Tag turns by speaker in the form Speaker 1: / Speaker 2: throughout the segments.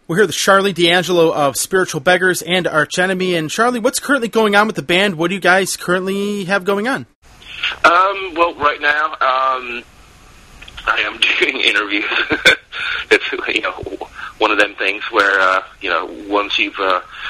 Speaker 1: We're here with Charlie D'Angelo of Spiritual Beggars and Arch Enemy. And Charlie, what's currently going on with the band? What do you guys currently have going on?
Speaker 2: Well, right now, I am doing interviews. It's, one of them things where, once you've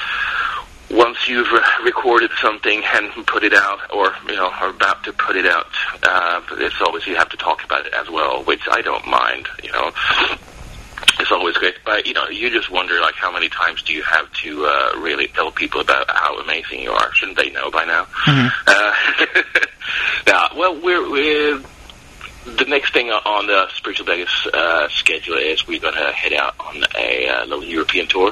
Speaker 2: recorded something and put it out, or, are about to put it out, it's always, you have to talk about it as well, which I don't mind, It's always great, but, you just wonder, like, how many times do you have to really tell people about how amazing you are? Shouldn't they know by now? Mm-hmm. We're the next thing on the Spiritual Beggars schedule is we're going to head out on a little European tour.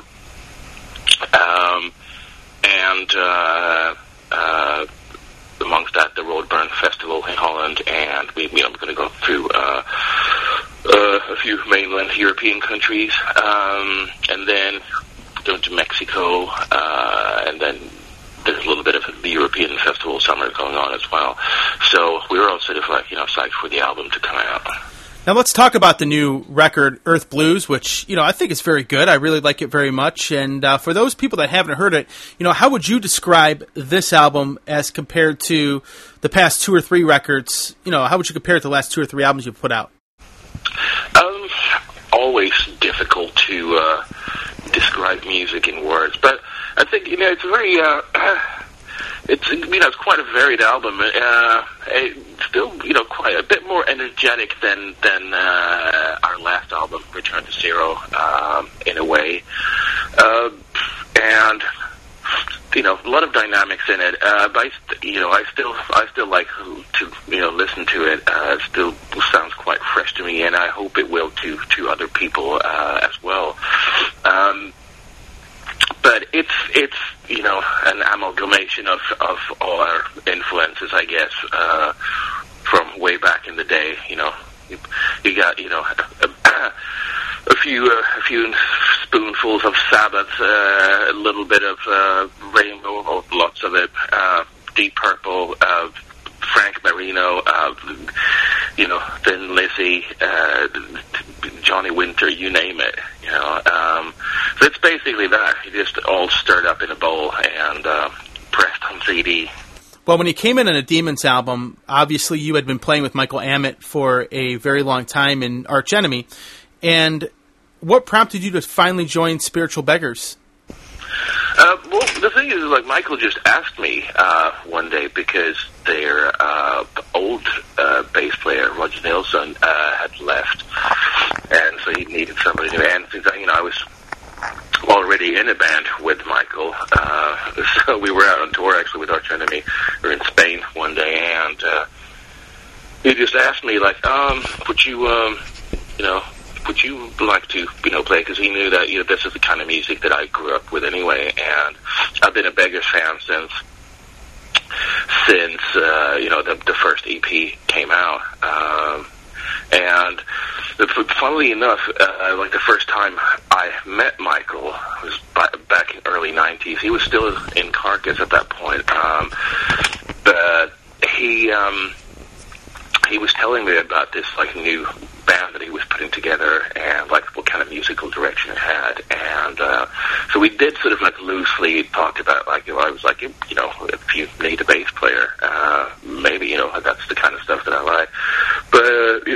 Speaker 2: Amongst that, the Roadburn Festival in Holland, and we're going to go through a few mainland European countries, and then going to Mexico, and then there's a little bit of the European Festival summer going on as well. So we were all sort of psyched for the album to come out.
Speaker 1: Now let's talk about the new record, Earth Blues, which, I think is very good. I really like it very much. And for those people that haven't heard it, how would you describe this album as compared to the past 2 or 3 records? How would you compare it to the last 2 or 3 albums you've put out?
Speaker 2: Always difficult to describe music in words, but I think it's very it's quite a varied album. It's still quite a bit more energetic than our last album, Return to Zero, in a way, and a lot of dynamics in it. But I still like to listen to it. It still sounds quite fresh to me, and I hope it will to other people as well. But it's an amalgamation of all our influences, I guess, from way back in the day. You got a few spoonfuls of Sabbath, a little bit of Rainbow, or lots of it, Deep Purple, Frank Marino, Thin Lizzy, Johnny Winter, you name it. So it's basically that. You just all stirred up in a bowl and pressed on CD.
Speaker 1: Well, when you came in on a Demons album, obviously you had been playing with Michael Amott for a very long time in Arch Enemy. And what prompted you to finally join Spiritual Beggars?
Speaker 2: Well, the thing is, Michael just asked me one day because their old bass player, Roger Nilsson, had left, and so he needed somebody new. And since I was already in a band with Michael, so we were out on tour actually with Arch Enemy. We were in Spain one day, and he just asked me would you like to, play? Because he knew that, this is the kind of music that I grew up with anyway, and I've been a Beggars fan since the first EP came out. And funnily enough, the first time I met Michael was back in early 90s. He was still in Carcass at that point. But he was telling me about this new band that he was putting together and what kind of musical direction it had, and so we did sort of loosely talk about I was if you need a bass player, maybe that's the kind of stuff that I like. But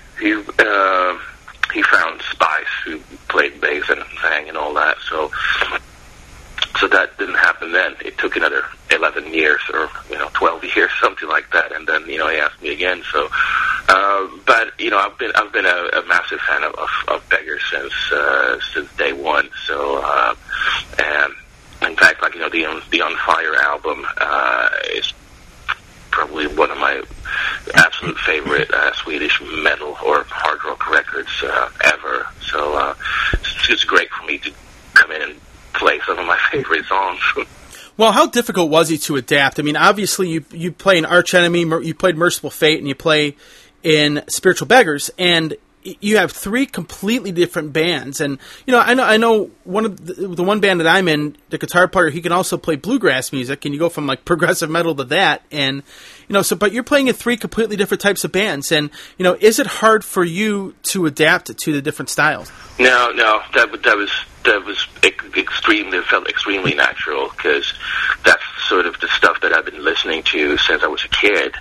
Speaker 2: he found Spice, who played bass and sang and all that, so that didn't happen then. It took another 11 years or 12 years, something like that, and then he asked me again. So, but I've been a massive fan of Beggars since day one. So, and in fact, the On Fire album is probably one of my absolute favorite Swedish metal or hard rock records ever. So it's great for me to come in and play some of my favorite songs.
Speaker 1: Well, how difficult was it to adapt? I mean, obviously you play in Arch Enemy, you played Merciful Fate, and you play in Spiritual Beggars, and you have three completely different bands, and I know one of the one band that I'm in, the guitar player, he can also play bluegrass music, and you go from like progressive metal to that, and but you're playing in three completely different types of bands, and is it hard for you to adapt to the different styles?
Speaker 2: No, that was extremely, it felt extremely natural, because that's sort of the stuff that I've been listening to since I was a kid.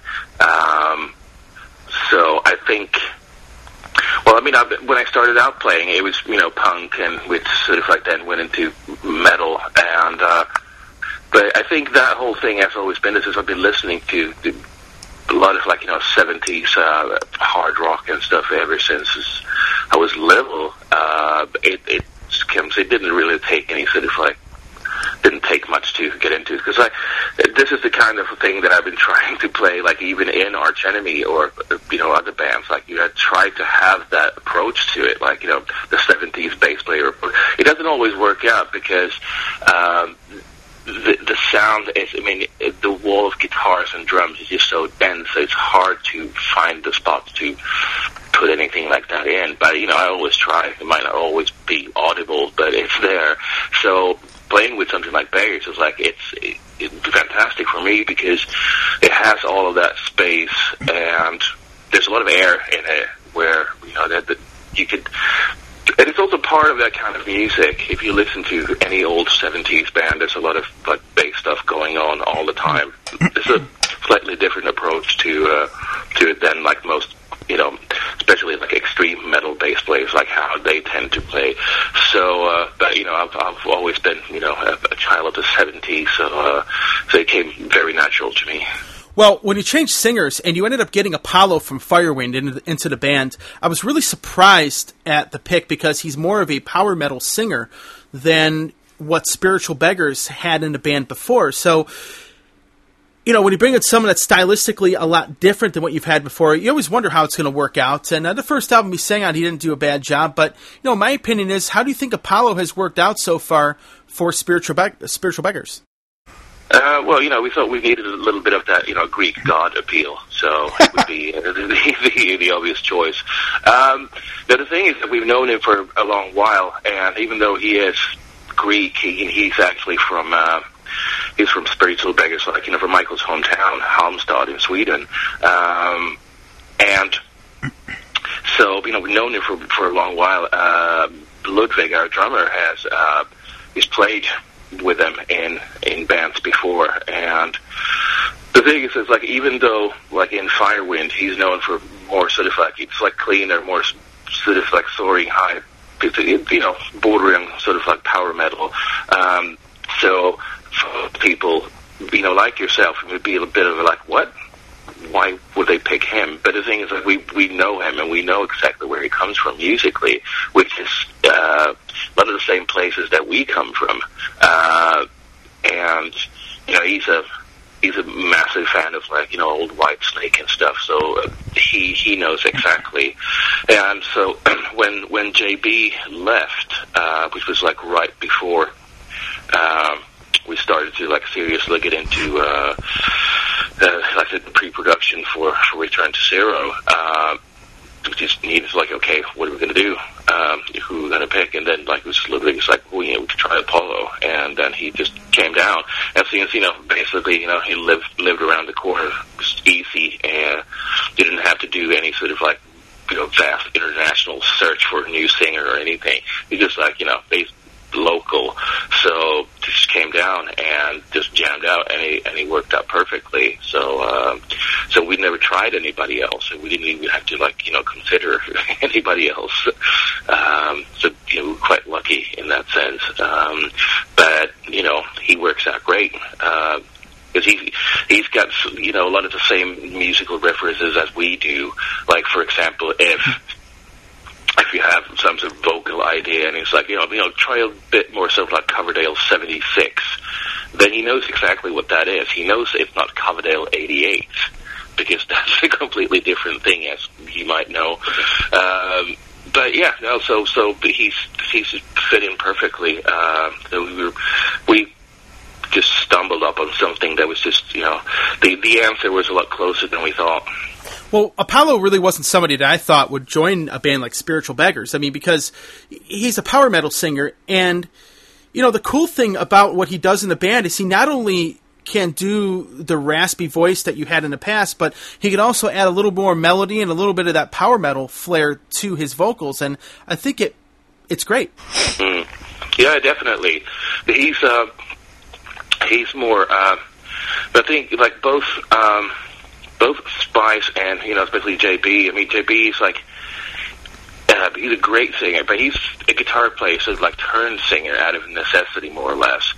Speaker 2: So I think, well, I mean, when I started out playing, it was, punk, and which sort of like then went into metal, and, but I think that whole thing has always been, this is, I've been listening to a lot of, like, 70s hard rock and stuff ever since I was little. It didn't really take any sort of, like, didn't take much to get into, because this is the kind of thing that I've been trying to play, like even in Arch Enemy or other bands. Like I tried to have that approach to it, like the 70s bass player. It doesn't always work out, because the sound is, the wall of guitars and drums is just so dense, so it's hard to find the spots to put anything like that in. But I always try. It might not always be audible, but it's there. So playing with something like Beggars is like, it's fantastic for me, because it has all of that space, and there's a lot of air in it where that you could. And it's also part of that kind of music. If you listen to any old 70s band, there's a lot of like bass stuff going on all the time. It's a slightly different approach to it than like most, especially like extreme metal bass players, like how they tend to play. So, but I've always been, a child of the 70s, so it came very natural to me.
Speaker 1: Well, when you changed singers and you ended up getting Apollo from Firewind into the band, I was really surprised at the pick, because he's more of a power metal singer than what Spiritual Beggars had in the band before. So, when you bring in someone that's stylistically a lot different than what you've had before, you always wonder how it's going to work out. And the first album he sang on, he didn't do a bad job. But, my opinion is, how do you think Apollo has worked out so far for Spiritual Beggars?
Speaker 2: Well, we thought we needed a little bit of that, Greek god appeal, so it would be the obvious choice. The thing is that we've known him for a long while, and even though he is Greek, he's actually from Spiritual Beggars, like, from Michael's hometown, Halmstad in Sweden. And so, we've known him for a long while. Ludwig, our drummer, he's played with them in bands before, and the thing is, like, even though, like, in Firewind, he's known for more sort of like, it's like cleaner, more sort of like soaring high, bordering sort of like power metal. So for people, like yourself, it would be a bit of a like, what? Why would they pick him? But the thing is, like, we know him, and we know exactly where he comes from musically, which is a lot of the same places that we come from. And he's a massive fan of, like, old Whitesnake and stuff. So he knows exactly. And so when JB left, which was like right before we started to like seriously get into like the pre-production for Return to Zero, we just needed, like, okay, what are we going to do? Who are we going to pick? And then, like, it was literally just like, well, we could try Apollo. And then he just came down. And since, basically, he lived around the corner, it was easy, and didn't have to do any sort of, like, vast international search for a new singer or anything. He just, like, based local. So just came down and just jammed out, and he worked out perfectly. So we never tried anybody else, and we didn't even have to, like, consider anybody else. So we're quite lucky in that sense. But he works out great. Because he's got a lot of the same musical references as we do. Like, for example, if you have some sort of vocal idea, and it's like, try a bit more sort of like Coverdale 76, then he knows exactly what that is. He knows it's not Coverdale 88, because that's a completely different thing, as you might know. But yeah, no, so he's fit in perfectly. So we just stumbled up on something that was just, the answer was a lot closer than we thought.
Speaker 1: Well, Apollo really wasn't somebody that I thought would join a band like Spiritual Beggars. I mean, because he's a power metal singer, and, you know, the cool thing about what he does in the band is he not only can do the raspy voice that you had in the past, but he can also add a little more melody and a little bit of that power metal flair to his vocals, and I think it's great.
Speaker 2: Yeah, definitely. He's more, I think, like, both Spice and, you know, especially JB. I mean, JB is like, he's a great singer, but he's a guitar player, so like turned singer out of necessity, more or less.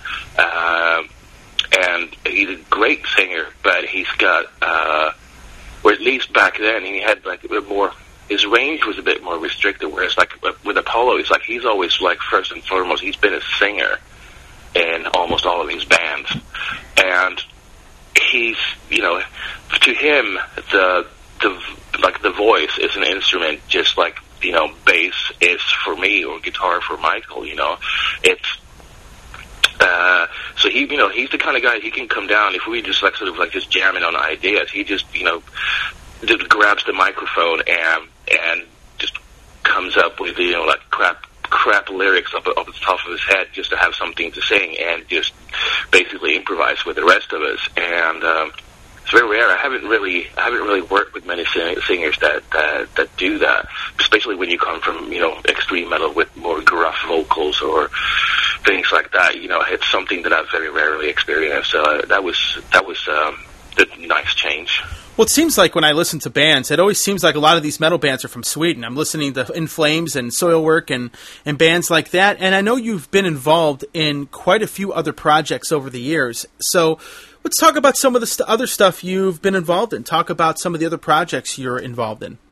Speaker 2: And he's a great singer, but he's got, or at least back then, he had like a bit more, his range was a bit more restricted, whereas like with Apollo, it's like he's always like, first and foremost, he's been a singer in almost all of his bands. And he's, you know, to him, the voice is an instrument, just like, you know, bass is for me, or guitar for Michael, you know. It's, so he, you know, he's the kind of guy, he can come down, if we just like, sort of like just jamming on ideas, he just, you know, just grabs the microphone and just comes up with, you know, like crap lyrics up at the top of his head just to have something to sing, and just basically improvise with the rest of us. And it's very rare. I haven't really worked with many singers that do that, especially when you come from, you know, extreme metal with more gruff vocals or things like that. You know, it's something that I've very rarely experienced. So that was a nice change.
Speaker 1: Well, it seems like when I listen to bands, it always seems like a lot of these metal bands are from Sweden. I'm listening to In Flames and Soilwork and bands like that, and I know you've been involved in quite a few other projects over the years. So let's talk about some of the other stuff you've been involved in. Talk about some of the other projects you're involved in.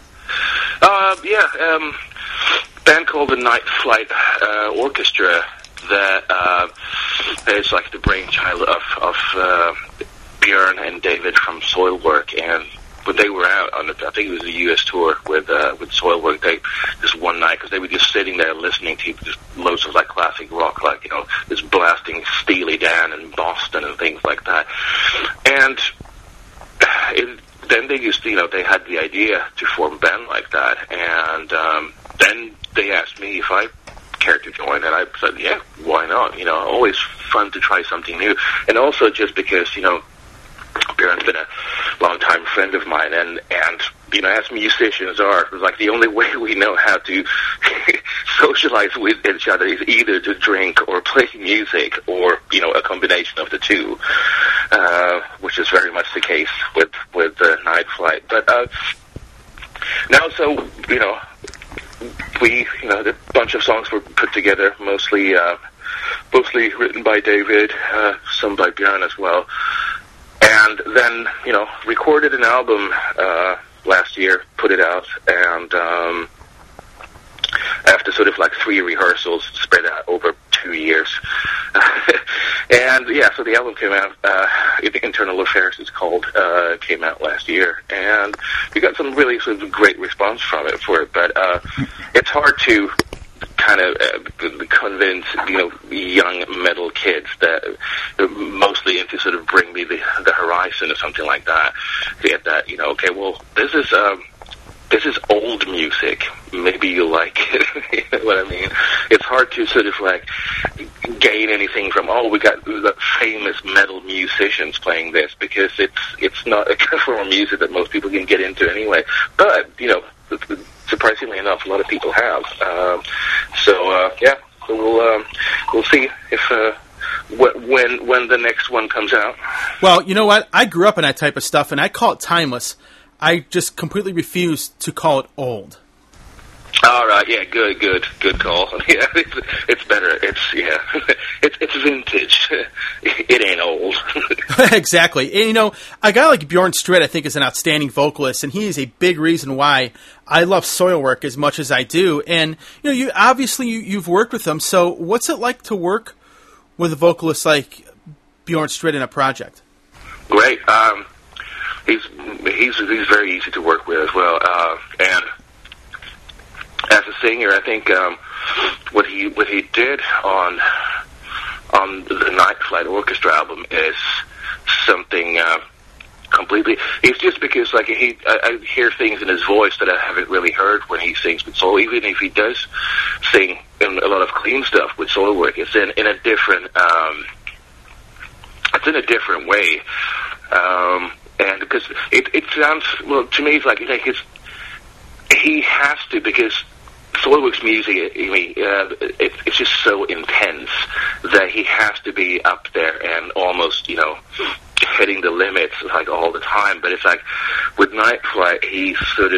Speaker 2: Band called the Night Flight Orchestra that is like the brainchild of Björn and David from Soilwork, and when they were out on I think it was a U.S. tour with Soilwork, they just one night, because they were just sitting there listening to just loads of like classic rock, like, you know, just blasting Steely Dan and Boston and things like that, and then they just, you know, they had the idea to form a band like that, and then they asked me if I cared to join, and I said, yeah, why not? You know, always fun to try something new, and also just because, you know, Björn's been a long-time friend of mine, and you know, as musicians are, like, the only way we know how to socialize with each other is either to drink or play music, or, you know, a combination of the two, which is very much the case with Night Flight. But now, so, you know, a bunch of songs were put together, mostly written by David, some by Björn as well. And then, you know, recorded an album last year, put it out, and after sort of like 3 rehearsals spread out over 2 years. And yeah, so the album came out, Internal Affairs it's called, came out last year, and we got some really sort of great response from it but it's hard to kind of convince, you know, young metal kids that are mostly into sort of Bring Me the Horizon or something like that, to get that, you know, okay, well, this is old music, maybe you like it. You know what I mean? It's hard to sort of like gain anything from, we got famous metal musicians playing this, because it's not a kind of form of music that most people can get into anyway. But, you know, surprisingly enough, a lot of people have. So we'll see if when the next one comes out.
Speaker 1: Well, you know what? I grew up in that type of stuff, and I call it timeless. I just completely refuse to call it old.
Speaker 2: All right, yeah, good call. Yeah, it's better. It's vintage. It ain't old.
Speaker 1: Exactly. And, you know, a guy like Björn Stritt, I think, is an outstanding vocalist, and he is a big reason why I love Soilwork as much as I do. And, you know, you've worked with him. So, what's it like to work with a vocalist like Björn Stritt in a project?
Speaker 2: Great. He's very easy to work with as well, and as a singer, I think what he did on the Night Flight Orchestra album is something completely. It's just because like I hear things in his voice that I haven't really heard when he sings with solo. Even if he does sing in a lot of clean stuff with solo work, it's in a different way. And because it sounds, well, to me, it's like he has to, because SolarWorks music, I mean, it's just so intense that he has to be up there and almost, hitting the limits like all the time. But it's like with Night Flight, he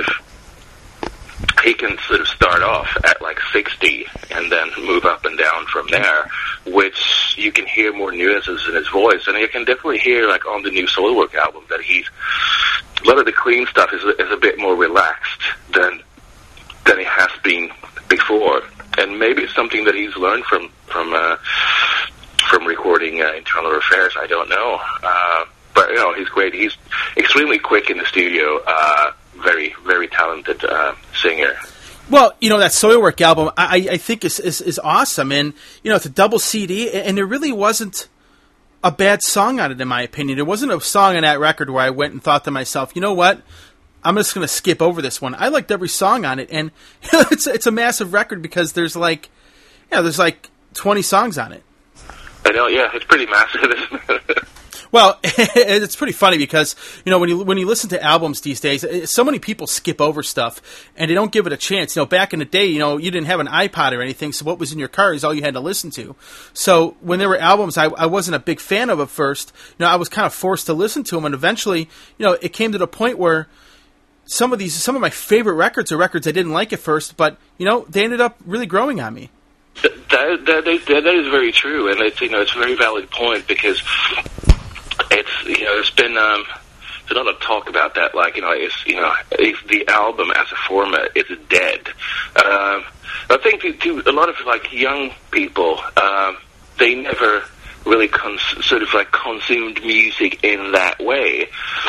Speaker 2: can sort of start off at like 60 and then move up and down from there, which you can hear more nuances in his voice. And you can definitely hear, like, on the new Solarwork album that a lot of the clean stuff is a bit more relaxed than it has been before. And maybe it's something that he's learned from recording Internal Affairs. I don't know. But, he's great. He's extremely quick in the studio. Very, very talented singer.
Speaker 1: Well, that Soilwork album, I think is awesome. And, it's a double CD, and there really wasn't a bad song on it, in my opinion. There wasn't a song on that record where I went and thought to myself, you know what? I'm just going to skip over this one. I liked every song on it, and it's a massive record because there's like 20 songs on it.
Speaker 2: I know, yeah, it's pretty massive, isn't it?
Speaker 1: Well, it's pretty funny because, when you listen to albums these days, so many people skip over stuff and they don't give it a chance. Back in the day, you didn't have an iPod or anything, so what was in your car is all you had to listen to. So when there were albums I wasn't a big fan of at first, I was kind of forced to listen to them, and eventually, it came to the point where some of my favorite records are records I didn't like at first, but, they ended up really growing on me.
Speaker 2: That is very true, and it's a very valid point, because there's been a lot of talk about that, like, if the album as a format is dead. I think to a lot of, like, young people, they never really consumed music in that way.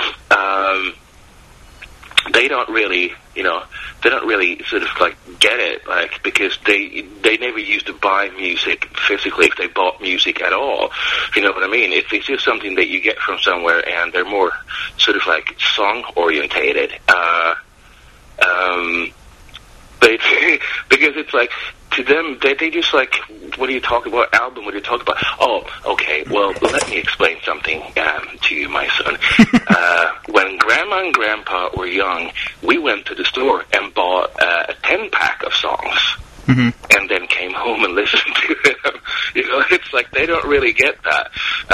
Speaker 2: They don't really sort of like get it, like, because they never used to buy music physically, if they bought music at all. You know what I mean? It's just something that you get from somewhere, and they're more sort of like song orientated. Because it's like, to them, they just like, what are you talking about, album, what are you talking about? Oh, okay, well, let me explain something to you, my son. When Grandma and Grandpa were young, we went to the store and bought a 10-pack of songs, and then came home and listened to them. It's like, they don't really get that.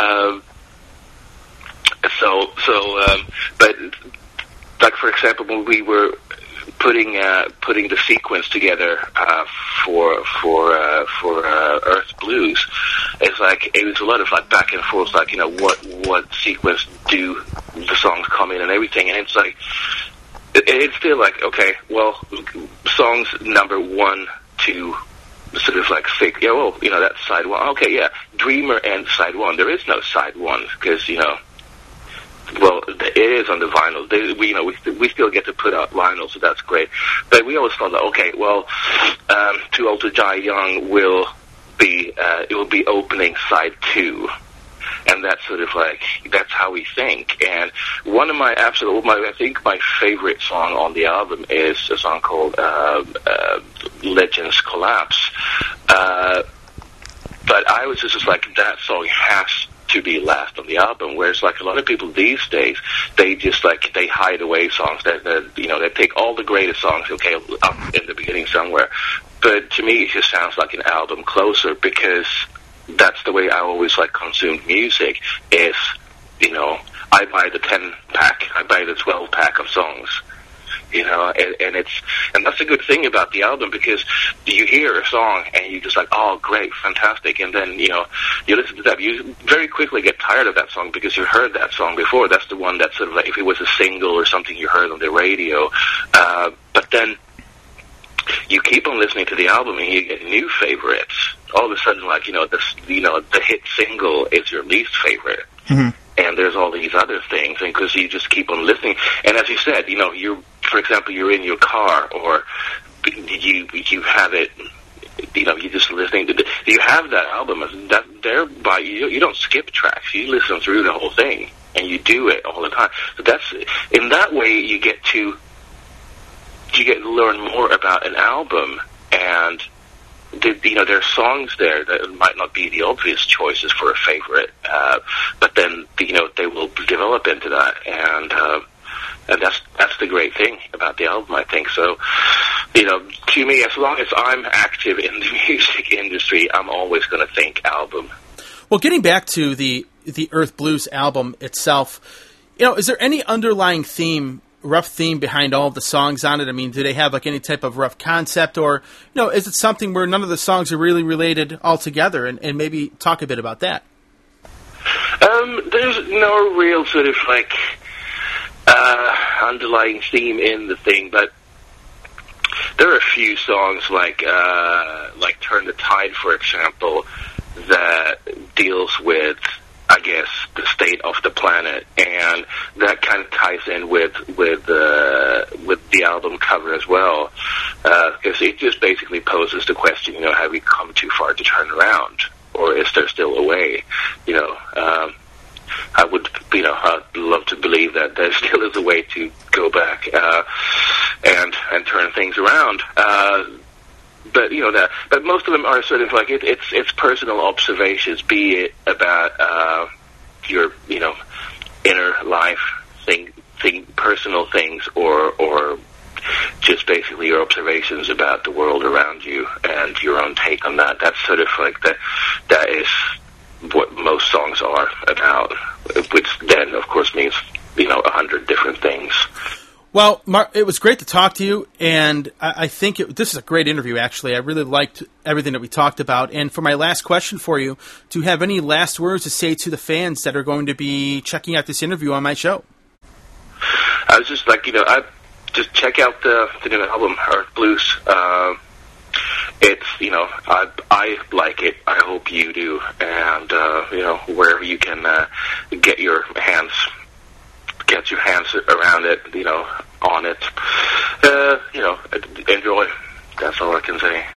Speaker 2: But, like, for example, when we were putting the sequence together for Earth Blues, it's like, it was a lot of like back and forth, like, what sequence do the songs come in and everything, and it's like, it's still like, okay, well, songs number 1 to sort of like 6, that's side 1. Okay, yeah, Dreamer and side 1. There is no side 1 because well, it is on the vinyl. We still get to put out vinyl, so that's great. But we always thought that, okay, well, Too Old to Die Young will be opening side 2, and that's sort of like, that's how we think. And one of my I think my favorite song on the album is a song called Legends Collapse. But I was just like, that song has to be last on the album, whereas like a lot of people these days, they just like, they hide away songs that they take all the greatest songs, okay, up in the beginning somewhere. But to me, it just sounds like an album closer, because that's the way I always like consumed music. Is I buy the 10-pack, I buy the 12-pack of songs. And that's a good thing about the album, because you hear a song and you just like, oh, great, fantastic, and then you listen to that, you very quickly get tired of that song because you heard that song before. That's the one that sort of like, if it was a single or something you heard on the radio, but then you keep on listening to the album and you get new favorites. All of a sudden, like, the hit single is your least favorite. Mm-hmm. And there's all these other things, and because you just keep on listening. And as you said, for example, you're in your car, or you have it, you're just listening to you have that album that thereby you don't skip tracks. You listen through the whole thing, and you do it all the time. So that's, in that way, you get to learn more about an album, and there are songs there that might not be the obvious choices for a favorite, but then they will develop into that, and that's the great thing about the album, I think. So, to me, as long as I'm active in the music industry, I'm always going to think album.
Speaker 1: Well, getting back to the Earth Blues album itself, is there any underlying rough theme behind all of the songs on it? I mean, do they have like any type of rough concept, or is it something where none of the songs are really related altogether? And maybe talk a bit about that.
Speaker 2: There's no real sort of like underlying theme in the thing, but there are a few songs like "Turn the Tide," for example, that deals with, I guess, the state of the planet, and that kind of ties in with the album cover as well, because it just basically poses the question, have we come too far to turn around, or is there still a way? I would, I'd love to believe that there still is a way to go back and turn things around. But most of them are sort of like it's personal observations, be it about your inner life personal things, or just basically your observations about the world around you and your own take on that. That's sort of like that is what most songs are about, which then of course means 100 different things.
Speaker 1: Well, Mark, it was great to talk to you, and I think this is a great interview, actually. I really liked everything that we talked about. And for my last question for you, do you have any last words to say to the fans that are going to be checking out this interview on my show?
Speaker 2: I was just like, just check out the new album, Earth Blues. It's, I like it. I hope you do. And, wherever you can get your hands around it, on it, enjoy. That's all I can say.